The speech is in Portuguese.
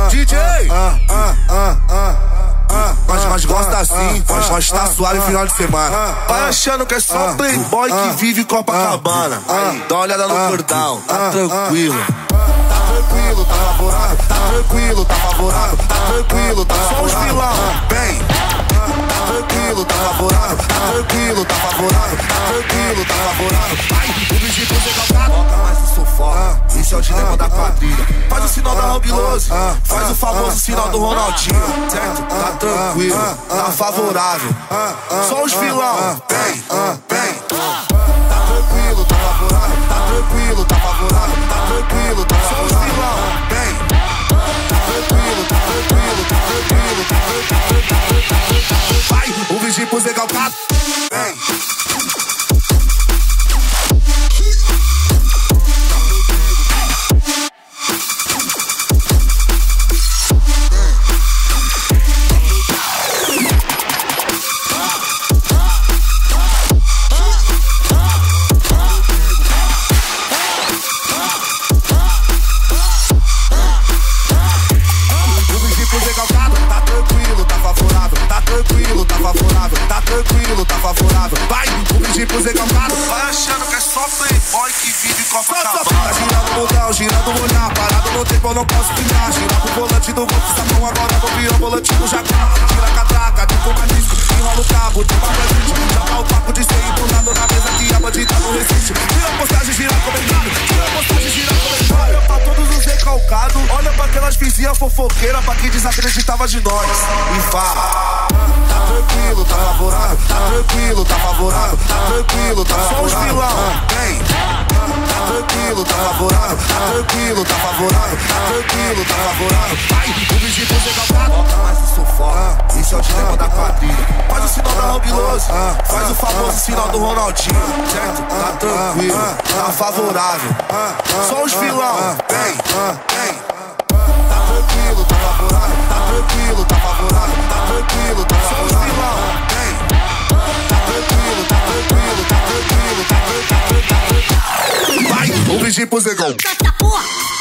DJ! Mas gosta assim, mas tá suave final de semana. Vai achando que é só playboy que vive Copacabana. Dá uma olhada no cordão, tá tranquilo. Tá tranquilo, tá favorável. Tá tranquilo, tá favorável. Tá tranquilo, tá só os vilão. Vem. Tá tranquilo, tá favorável. Tá tranquilo, tá favorável. Tá tranquilo, tá favorável. O vigia pro Zé Calcado. Toca mais o sofá. Esse é o dilema da quadrilha. Faz o sinal da Rambilose. Faz o famoso sinal do Ronaldinho. Certo? Tá tranquilo, tá favorável. Só os vilão. Vem, vem. Tá tranquilo, tá favorável. Tá tranquilo, tá favorável. Tá tranquilo, tá só os vilão. Vem. Tá tranquilo, tá tranquilo, tá tranquilo, tá tranquilo. Vai, o vigia pro Zé Calcado. Vem. Tá favorável, vai, o pedir pro Zé Calcado. Vai achando que é só playboy que vive Copacabana. Tá girando o botão, girando o olhar. Parado no tempo eu não posso ficar. Gira pro volante do golfe, sapão. Agora vou virar o volante do jacar. Tira a catraca, de forma disco. Enrola o cabo, de papo a gente. Joga o papo de ser empurrado na mesa que a bandida não resiste. Tira a postagem, gira comentário. Tira a postagem, gira comentário. Olha pra todos os recalcados. Olha pra aquelas vizinhas fofoqueiras. Pra quem desacreditava de nós. E fala. Tá tranquilo, tá favorável. Tá tranquilo, tá favorável. Tá tranquilo, tá só os vilão. Vem. Tá tranquilo, tá favorável. Tá tranquilo, tá favorável. Tá tranquilo, tá favorável. Vai, o vigia pro Zé Calcado. Toca mais o sofá. Esse é o dilema da quadrilha. Faz o sinal da Rambilose. Faz o famoso sinal do Ronaldinho. Certo? Tá tranquilo, tá favorável. Só os vilão. Vem, vem. Tá tranquilo, tá favorável. Tá tranquilo, tá favorável. Tá tranquilo, tá favorável. Vem. Tá tranquilo, tá tranquilo, tá tranquilo, tá tranquilo. Vai, o vigia pro Zé Calcado.